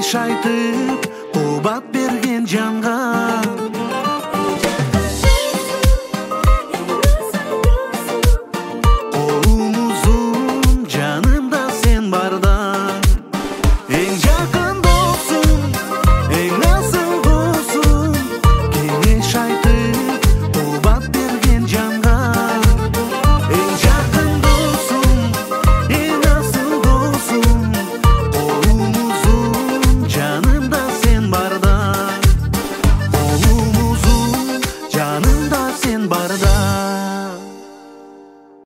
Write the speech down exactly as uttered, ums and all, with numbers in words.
кеңеш айтып кубат берген жанга. Колум узун, жанымда сен барда. Эң жакын досум, эң асыл досум, кеңеш айтып кубат берген жанга. Эң жакын досум, эң асыл досум, колум узун, жанымда сен барда. Колум узун, жанымда сен барда.